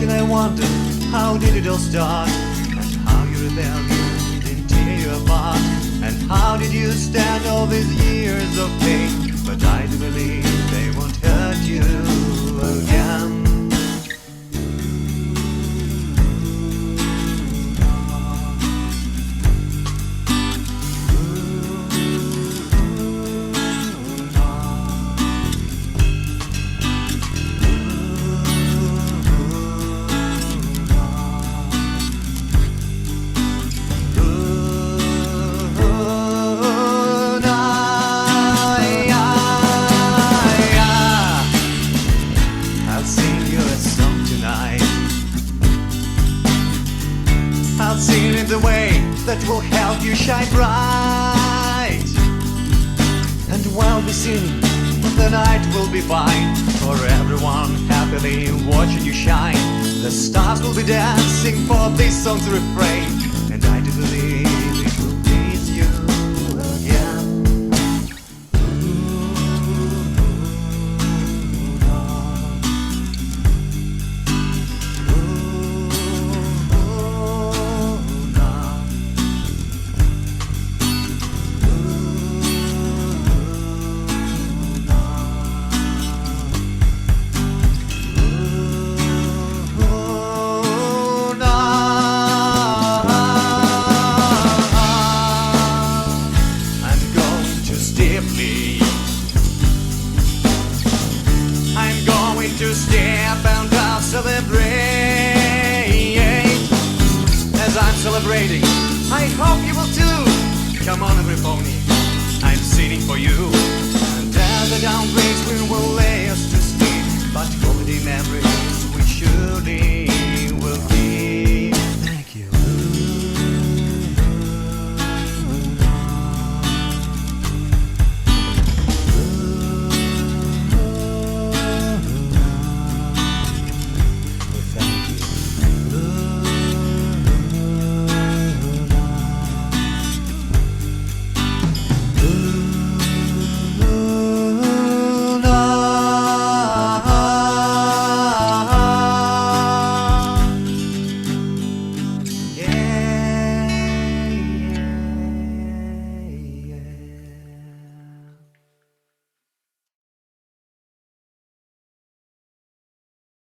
and I wonder, how did it all start? And how your rebellion didn't tear you apart? And how did you stand all these years of pain? But I do believe they won't hurt you again. I'll sing in the way that will help you shine bright. And while we sing, the night will be fine. For everyone happily watching you shine. The stars will be dancing for this song's refrain. And I do believe it will please you again. I'm going to step and I'll celebrate. As I'm celebrating, I hope you will too. Come on, every pony, I'm singing for you. And as the dawn breaks, we will